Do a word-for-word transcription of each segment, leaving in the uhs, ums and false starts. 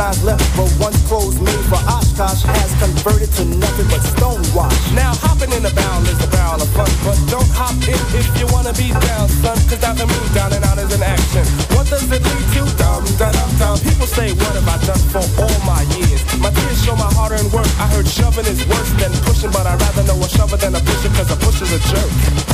signs left, but once closed made for Oshkosh has converted to nothing but stonewash. Now hopping in the barrel is a barrel of fun, but don't hop in if you wanna be down, son, cause down the moon, down and out is an action. What does it lead to? Dum, da, dum, dum. People say, what have I done for all my years? My tears show my hard-earned work. I heard shoving is worse than pushing, but I'd rather know a shover than a pusher, cause a pusher's a jerk.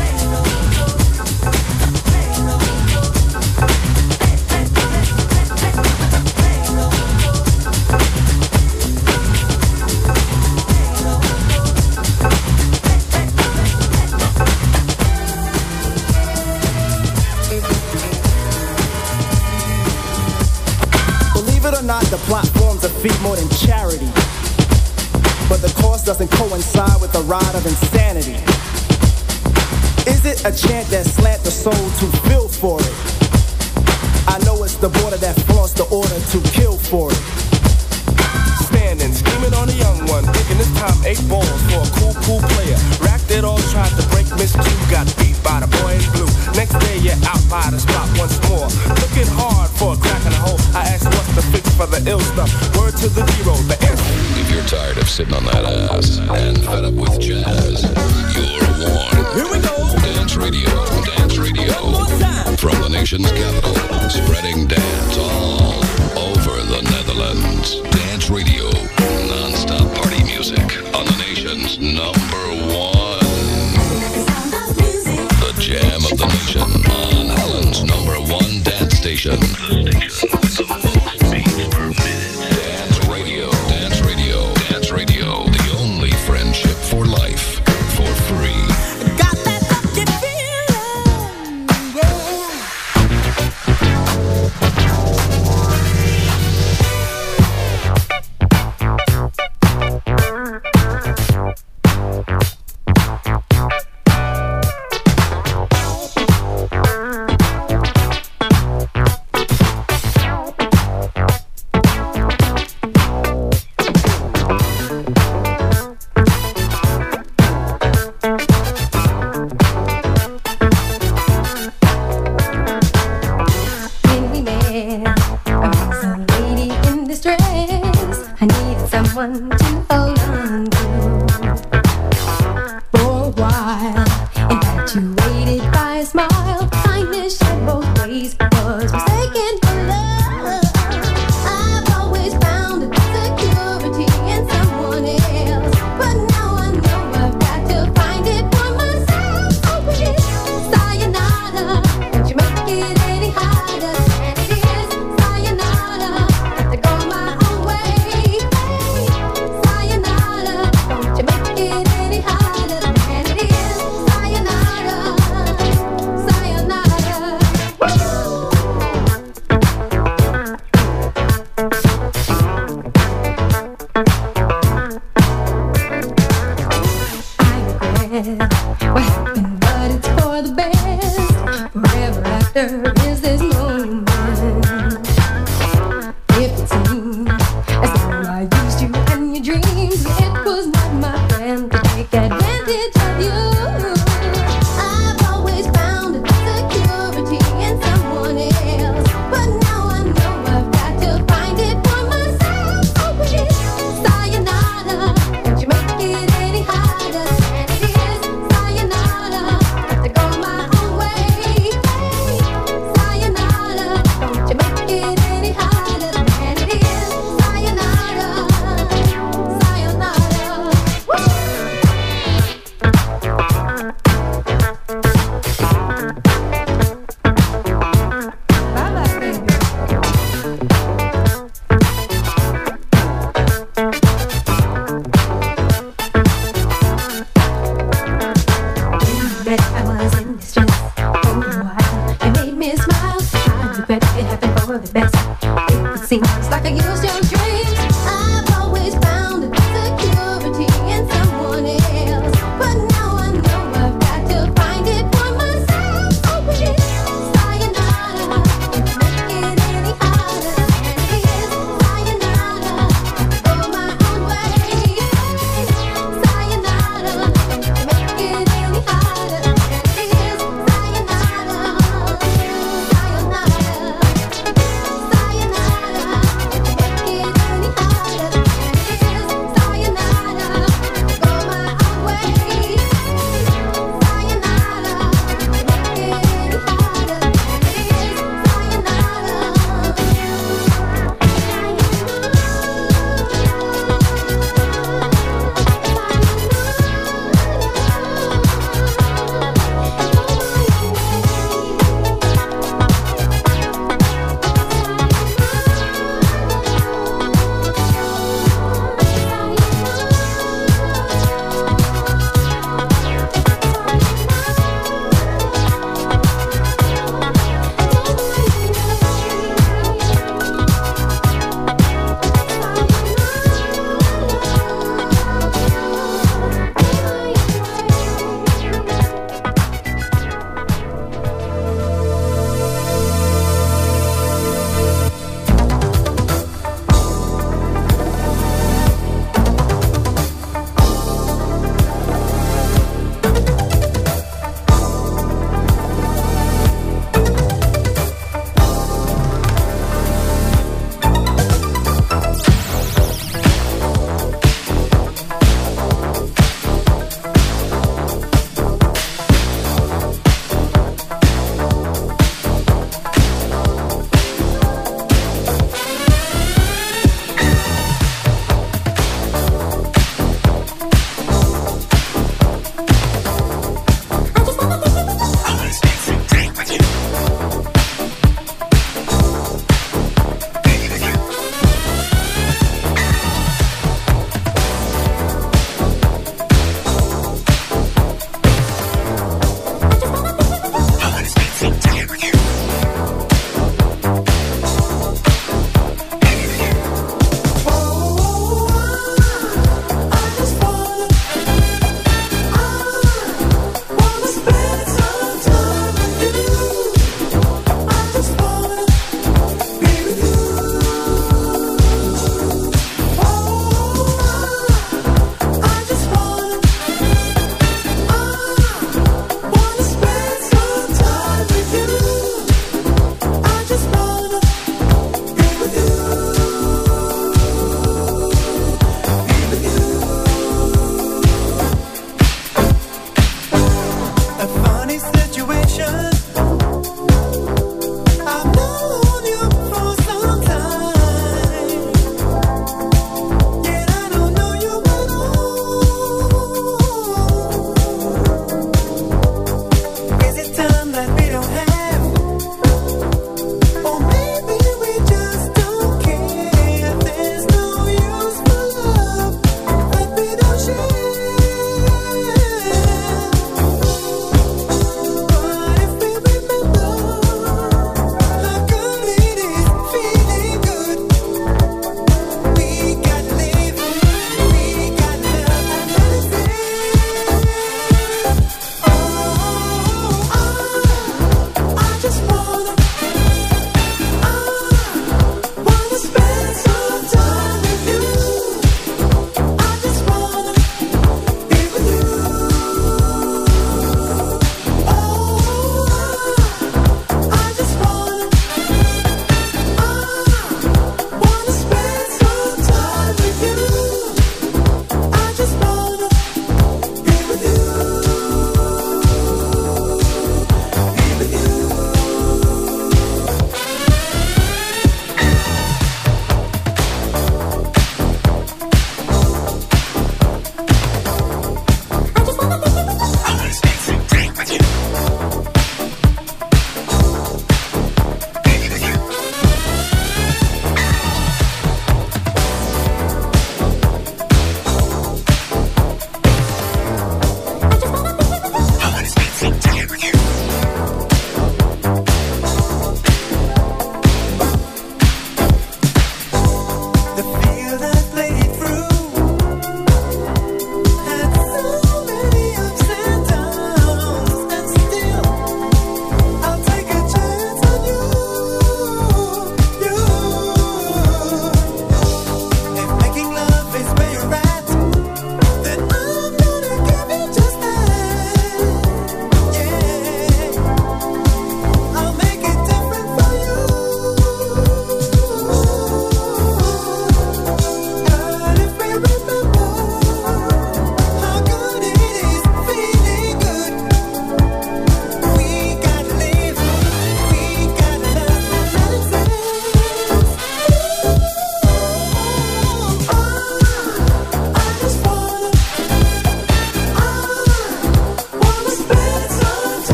The plot forms a fee more than charity, but the cost doesn't coincide with the ride of insanity. Is it a chant that slant the soul to feel for it? I know it's the border that flaunts the order to kill for it. Standing, scheming on a young one, thinking this time eight balls for a cool, cool player. Racked it all, tried to break Miss Q, got beat by the boy in blue. Next day you're out by the spot once more, looking hard for a crack in the hole. I asked what's the fix for the ill stuff. Word to the zero, the answer. If you're tired of sitting on that ass and fed up with jazz, you're warned. Here we go. Dance Radio, Dance Radio. From the nation's capital, spreading dance all over the Netherlands. Dance Radio, non-stop party music on the nation's number one. The jam of the nation on Holland's number one dance station. The most beats per minute. Dance Radio, Dance Radio, Dance Radio. The only friendship for life, for free. Got that lucky feeling, yeah. Someone to hold on to for a while, infatuated by a smile. Kindness shed both ways, was mistaken for love. I've always found a security in someone else, but now I know I've got to find it for myself. Oh, please, sayonara, don't you make it any harder than it is. Sayonara, have to go my own way. What happened, but it's for the best. Forever after is this moment. If it seemed as though I used you and your dreams, it was not my friend to take advantage of you. I've always found a security in someone else, but now I know I've got to find it for myself. Oh, please, sayonara, don't you make it any harder than it is. Sayonara, have to go my own way. Sayonara, don't you make it any harder than it is. Sayonara, sayonara.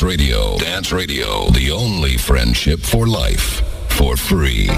Radio. Dance Radio, the only friendship for life, for free.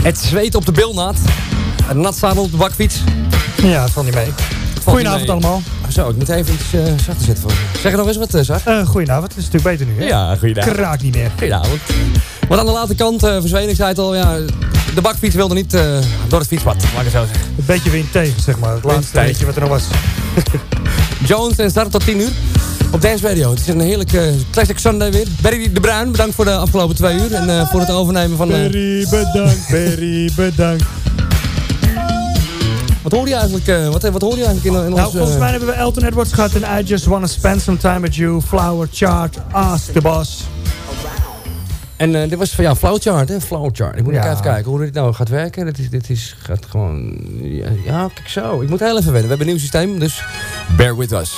Het zweet op de bilnaad. Een nat zadel op de bakfiets. Ja, dat valt niet mee. Goedenavond allemaal. Zo, ik moet even iets uh, zachter zetten voor je. Zeg er nog eens wat, uh, Zar. Uh, goedenavond, het is natuurlijk beter nu, hè? Ja, goedenavond. Kraak niet meer. Goedenavond. Want aan de late kant uh, verzween, ik zei het al, ja, de bakfiets wilde niet uh, door het fietspad, laat ik het zo zeggen. Een beetje wind tegen, zeg maar. Het laatste beetje wat er nog was. Jones en Zar tot tien uur op Dance Radio. Het is een heerlijke uh, classic Sunday weer. Barry de Bruin, bedankt voor de afgelopen twee uur. En uh, voor het overnemen van... Uh... Barry, bedankt, Barry, bedankt. Wat hoor je eigenlijk, uh, wat, wat hoor je eigenlijk in, in nou, ons... Uh... volgens mij hebben we Elton Edwards gehad en I Just Wanna Spend Some Time With You, Flower Chart, Ask the Boss. En uh, dit was van ja, Flowchart, hè? Flowchart. Ik moet ja. even kijken hoe dit nou gaat werken. Dit is, dit is gaat gewoon... Ja, ja, kijk zo. Ik moet heel even wennen. We hebben een nieuw systeem, dus bear with us.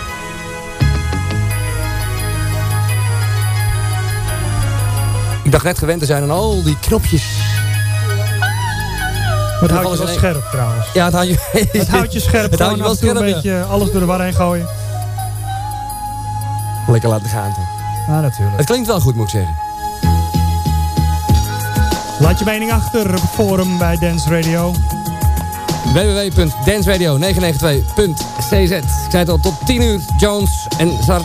Ik dacht net gewend te zijn aan al die knopjes. Het houdt je wel scherp trouwens. Ja, het houdt je... het houdt je scherp. Het houdt je wel scherp, een beetje ja. alles door de war heen gooien. Lekker laten gaan, toch? Ja, natuurlijk. Het klinkt wel goed, moet ik zeggen. Laat je mening achter op het forum bij Dance Radio. w w w punt dance radio negen negen twee punt c z. Ik zei het al, tot tien uur, Jones en Zar.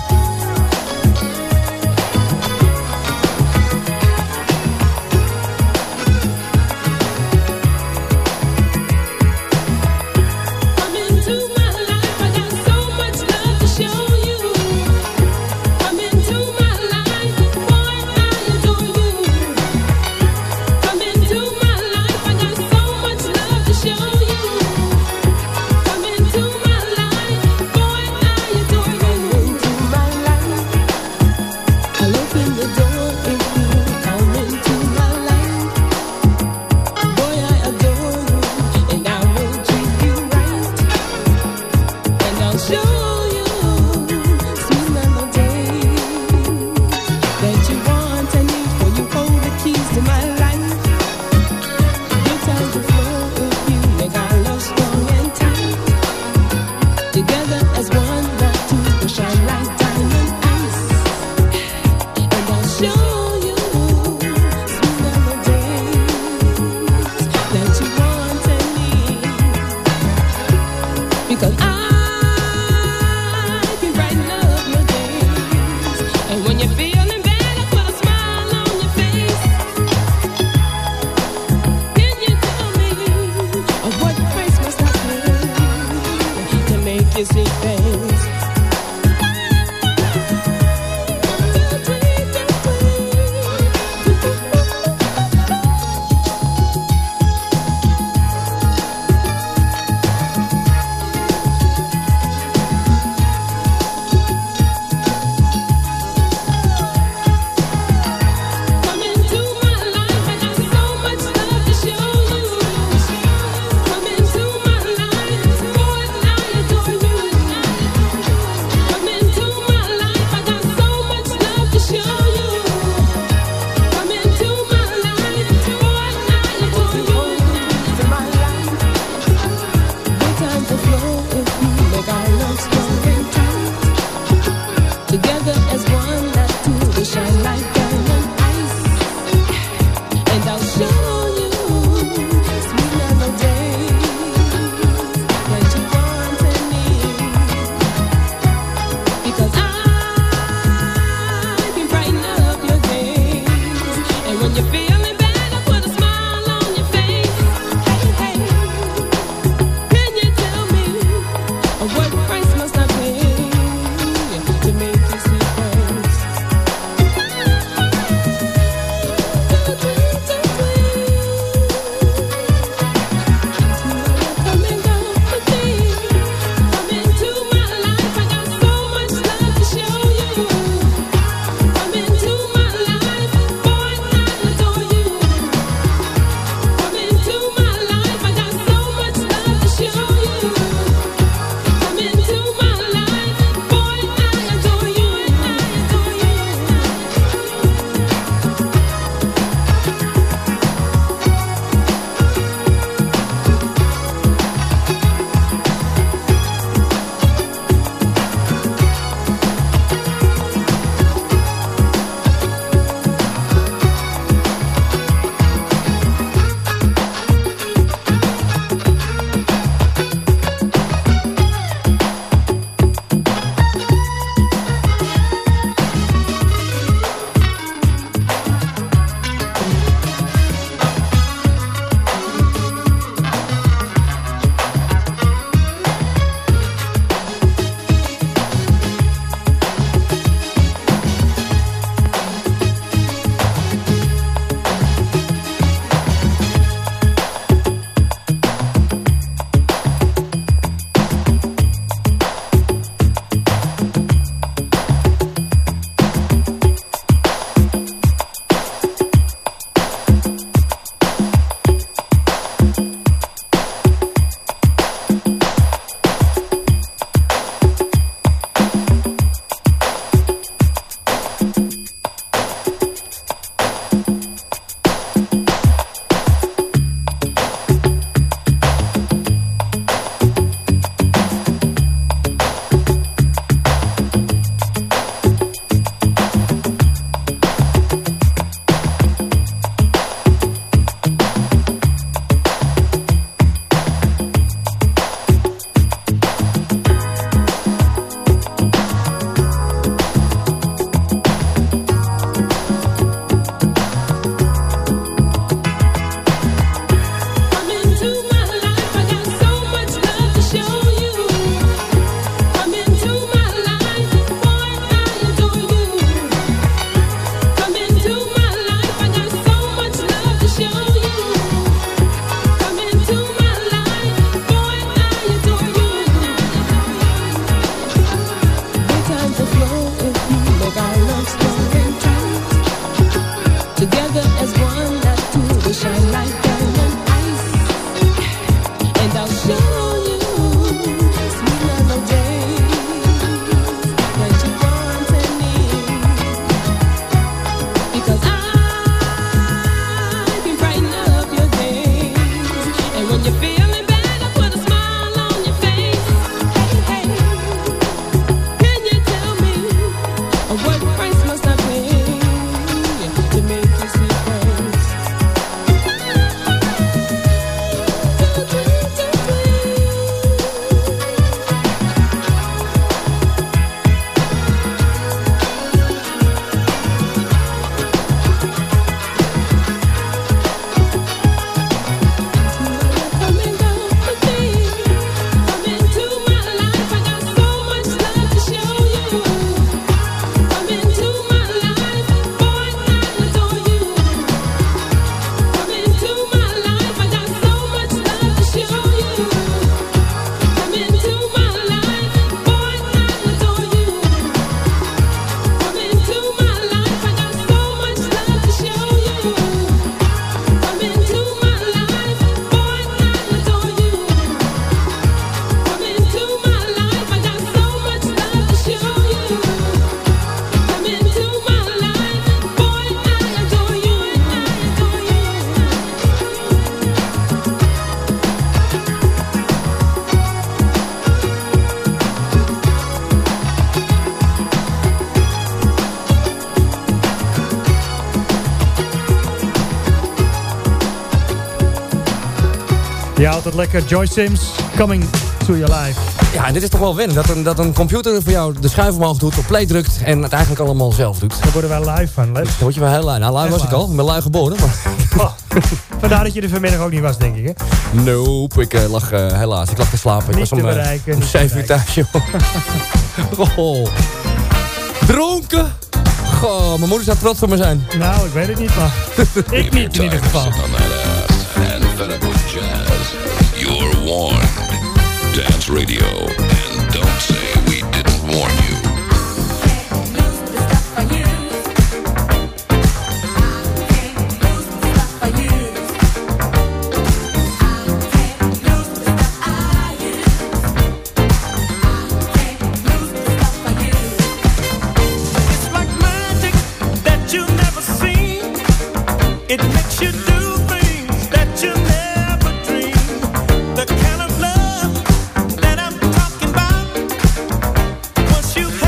Ja, altijd lekker. Joy Sims, Coming to Your Life. Ja, en dit is toch wel wennen. Dat een, dat een computer voor jou de schuif omhoog doet, op play drukt en het eigenlijk allemaal zelf doet. Daar worden wij live van, Les. Dan word je wel heel lui. Nou, lui Echt was ik waar. al. Ik ben lui geboren. Maar... Oh. Vandaar dat je er vanmiddag ook niet was, denk ik, hè? Nope, ik uh, lag uh, helaas. Ik lag te slapen. Ik Niet was om, te uh, bereiken, om niet te zeven uur thuis, joh. Oh. Dronken? Goh, mijn moeder zou trots op me zijn. Nou, ik weet het niet, maar ik niet in ieder geval. Sit on that ass and fed up with jazz. You're warned. Dance Radio. And don't say we didn't warn you. It makes you do things that you never dreamed. The kind of love that I'm talking about. Once you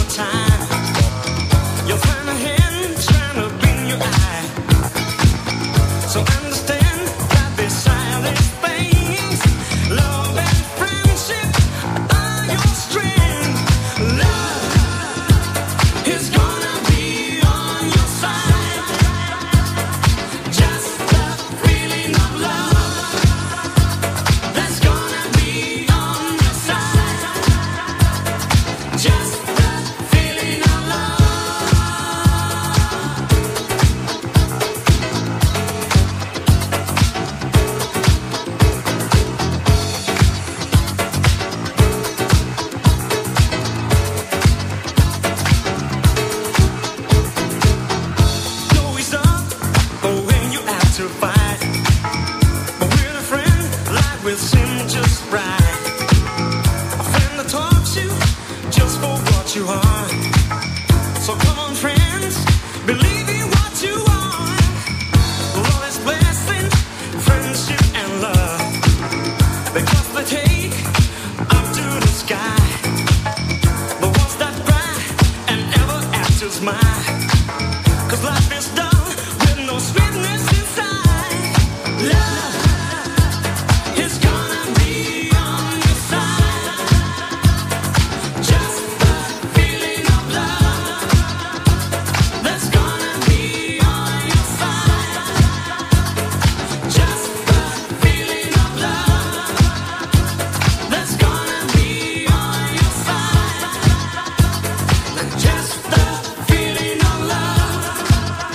Just the feeling of love.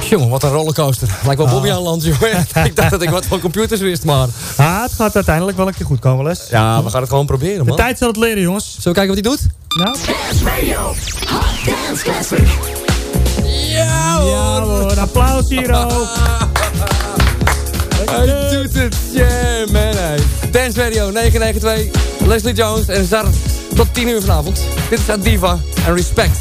Jongen, wat een rollercoaster. Lijkt wel Bobby aan land, jongen. Ik dacht dat ik wat van computers wist, maar... Ah, het gaat uiteindelijk wel een keer goed komen, Les. Ja, we gaan het gewoon proberen, man. De tijd zal het leren, jongens. Zullen we kijken wat hij doet? Nou. Dance Radio. Hot Dance Classic. Ja, hoor. Ja, hoor. Een applaus hier, oh. Hij doet het. Yeah, man, hey. Dance Radio negen negen twee. Leslie Jones en Zar tot tien uur vanavond. Dit is Diva en Respect.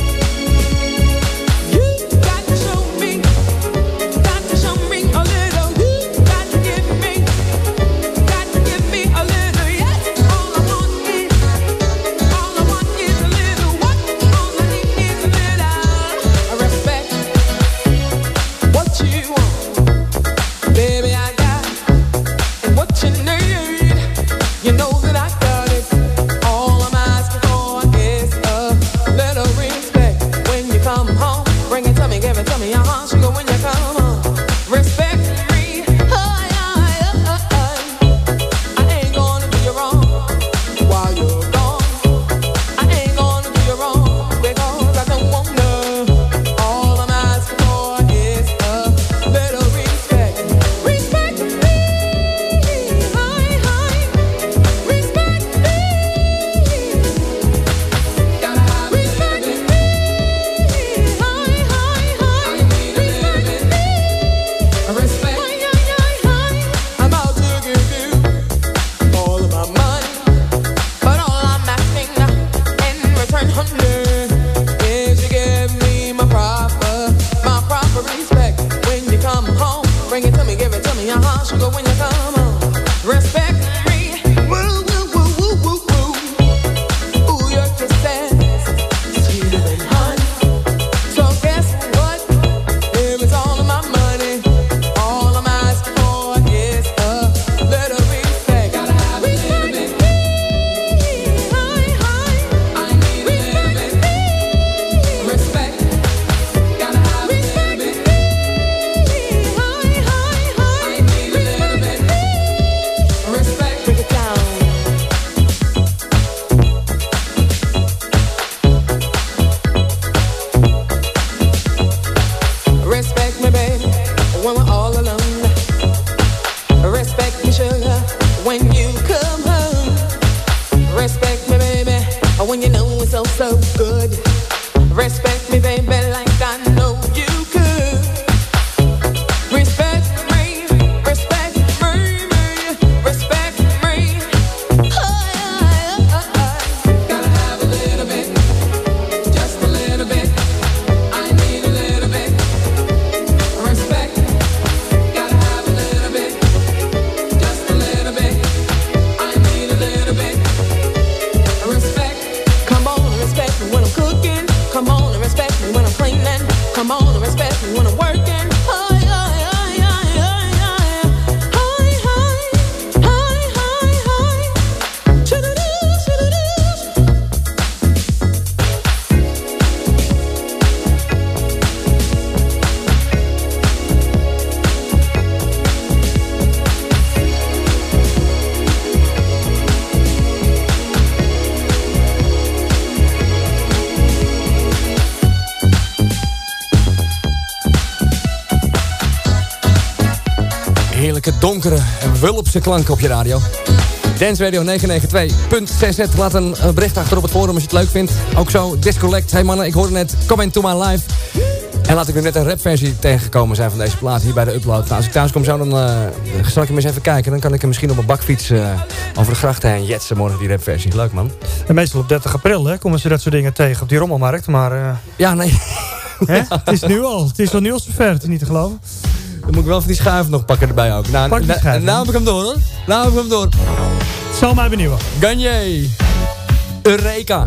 Donkere en wulpse klanken op je radio. Dance Radio negen negen twee punt c z. Laat een bericht achter op het forum als je het leuk vindt. Ook zo, Discollect. Hey mannen, ik hoorde net Comment to My Life. En laat ik nu net een rapversie tegengekomen zijn van deze plaat hier bij de upload. Nou, als ik thuis kom zo, dan uh, zal ik hem eens even kijken. Dan kan ik hem misschien op een bakfiets uh, over de grachten heen jetsen morgen, die rapversie. Leuk, man. En meestal op dertig april hè, komen ze dat soort dingen tegen op die rommelmarkt. Maar uh... ja, nee. Hè? Het is nu al. Het is al nu al zover. Het is niet te geloven. Dan moet ik wel even die schuif nog pakken erbij ook. Nou, Pak die schuif, nou heb ik hem door, hoor. Nou heb ik hem door. Zal mij benieuwen. Ganye. Eureka.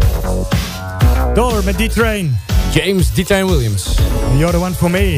Door met D-Train. James D-Train Williams. You're the one for me.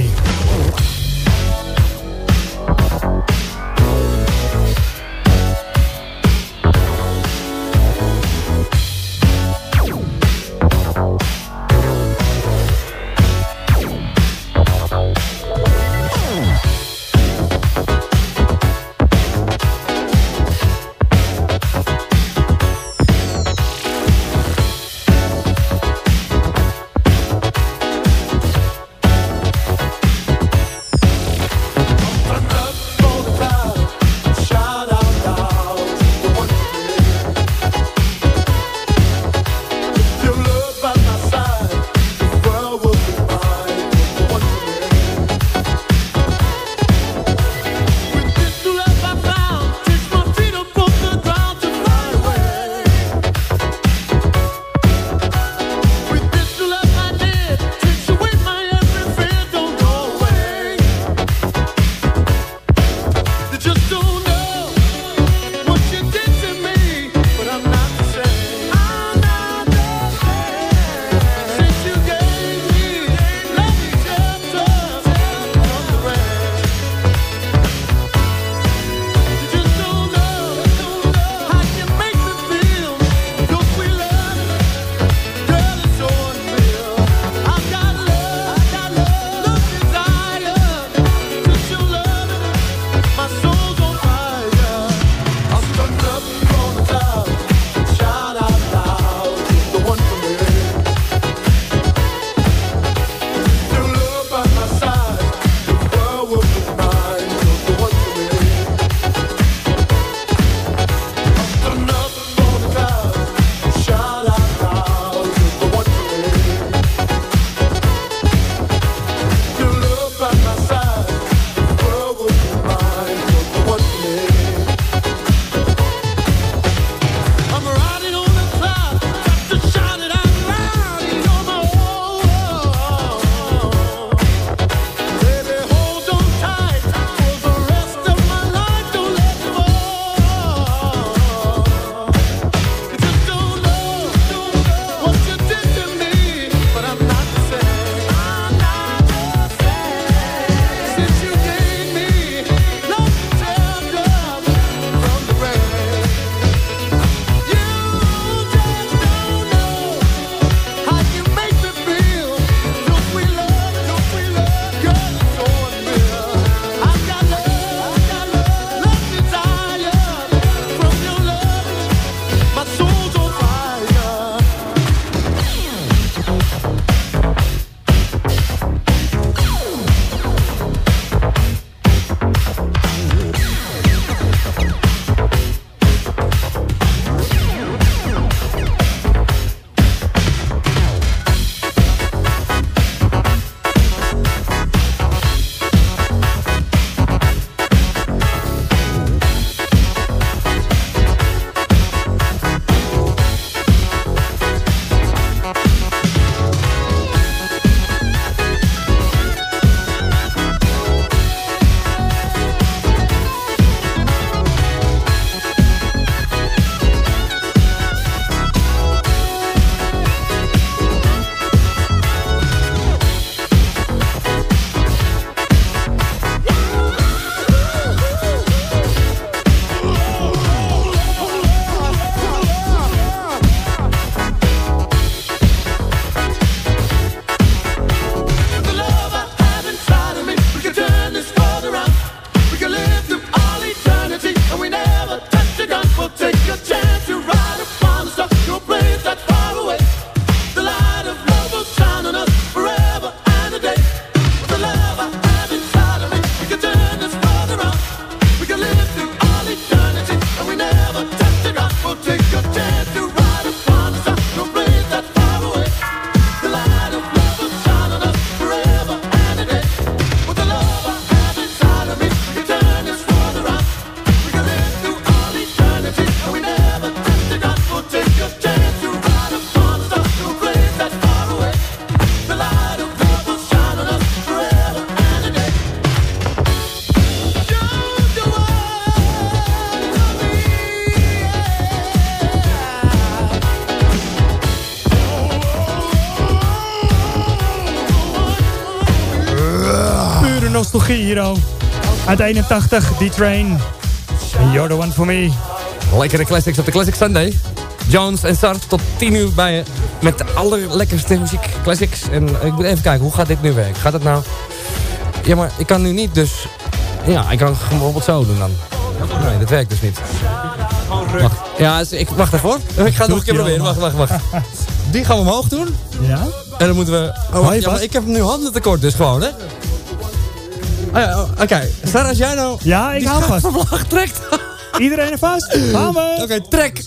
nostalgie hier, oh. Uit eenentachtig, D-Train. En You're the one for me. Lekkere classics op de Classic Sunday. Jones en Sart tot tien uur bij je. Met de allerlekkerste muziek, classics. En ik moet even kijken, hoe gaat dit nu werken? Gaat het nou... Ja, maar ik kan nu niet, dus... Ja, ik kan gewoon bijvoorbeeld zo doen dan. Nee, dat werkt dus niet. Wacht. Ja, dus ik, wacht even hoor. Ik ga het nog een keer proberen. Wacht, wacht, wacht. Die gaan we omhoog doen. Ja? En dan moeten we... Oh, wacht, ja, maar ik heb nu handen tekort dus gewoon, hè? Oh ja, oh, oké. Okay. Sarah, als jij nou... Ja, ik hou vast. Die vlag trekt. Iedereen er vast? Gaan we. Oké, okay, trek.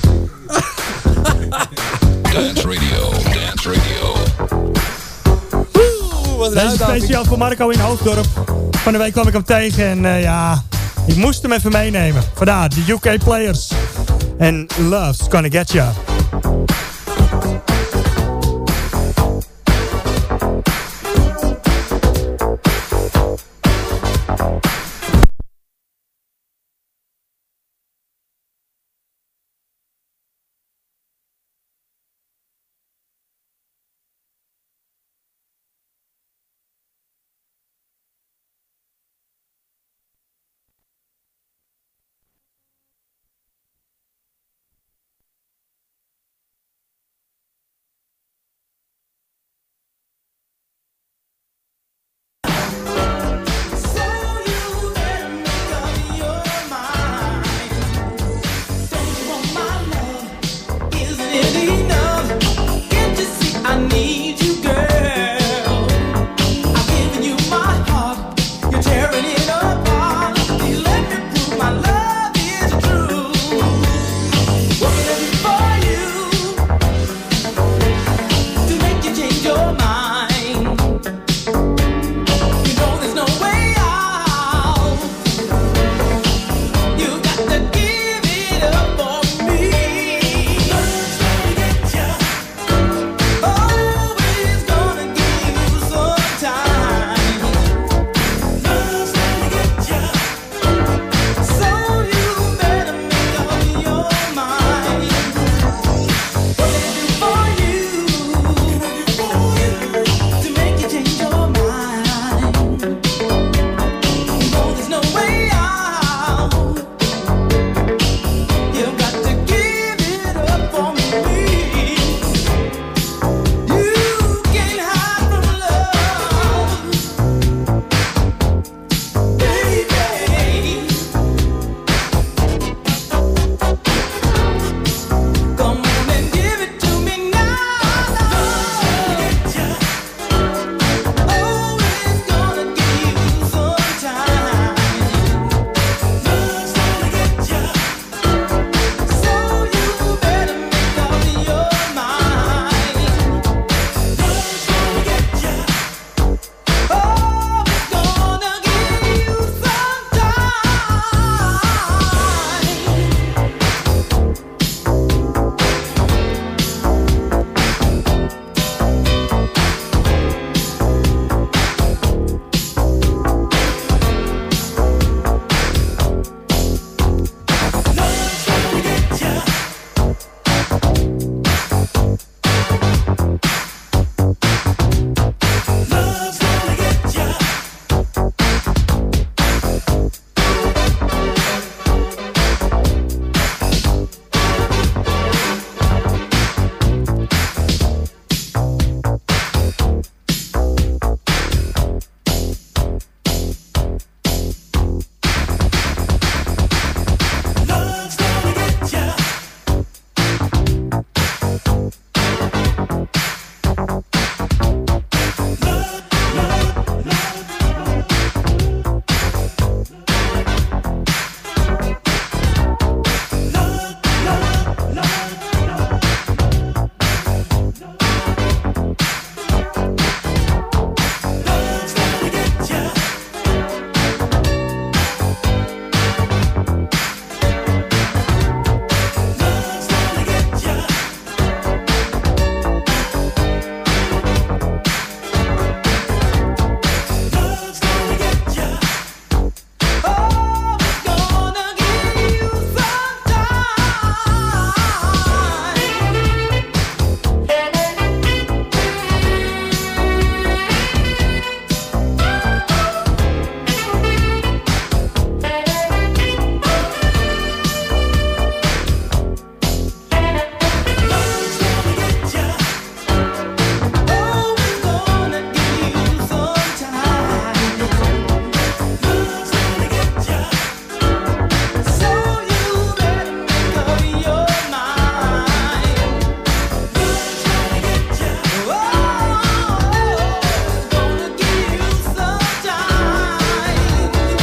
Dance Radio, Dance Radio. Woe, wat een Deze is uitdaging. speciaal voor Marco in Hoofddorp. Van de week kwam ik hem tegen en uh, ja, ik moest hem even meenemen. Vandaar, de U K Players. En Love's Gonna Get Ya.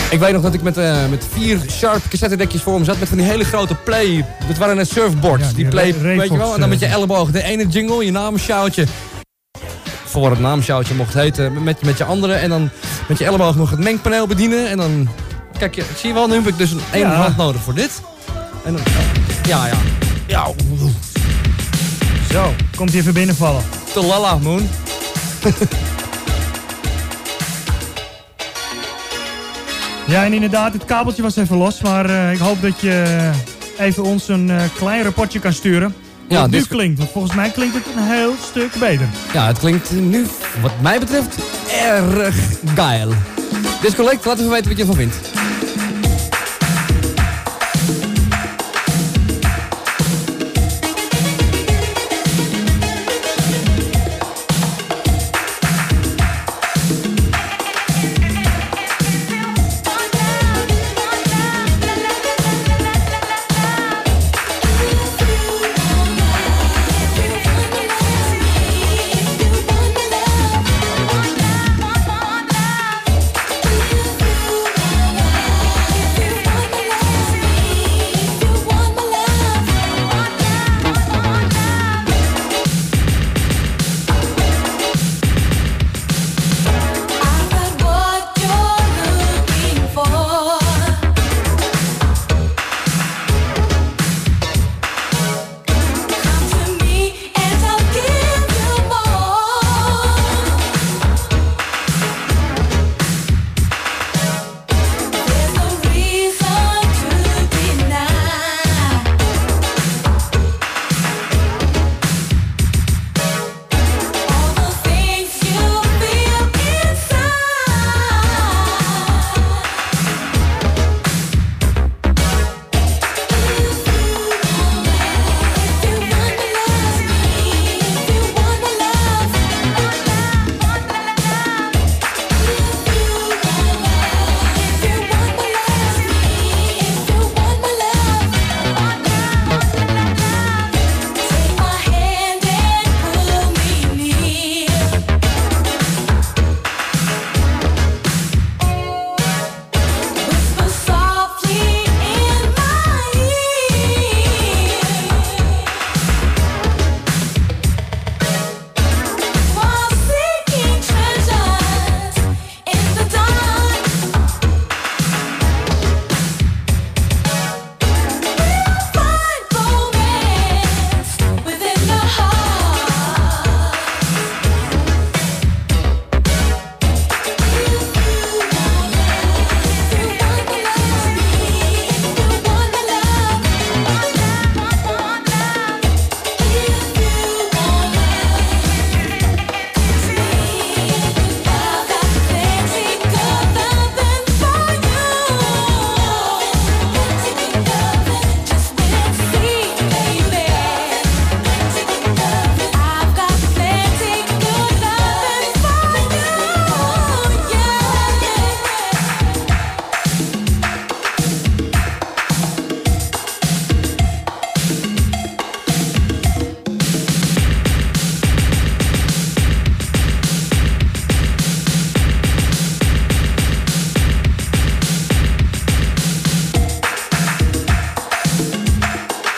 Ik weet nog dat ik met, uh, met vier Sharp cassettedekjes voor me zat met van die hele grote play. Dat waren net surfboards. Ja, die, die play, re- weet je wel. En dan met je elleboog. De ene jingle, je naamshoutje. Voor wat het naamshoutje mocht heten. Met, met je andere. En dan met je elleboog nog het mengpaneel bedienen. En dan, kijk je, zie je wel, nu heb ik dus een één Ja. hand nodig voor dit. En dan, ja, ja. Ja, Zo, komt hij even binnenvallen. te lala, Moon. Ja, en inderdaad, het kabeltje was even los. Maar uh, ik hoop dat je even ons een uh, klein rapportje kan sturen. Hoe Ja, het nu disco- klinkt, want volgens mij klinkt het een heel stuk beter. Ja, het klinkt nu, wat mij betreft, erg geil. Discolect, laat even weten wat je ervan vindt.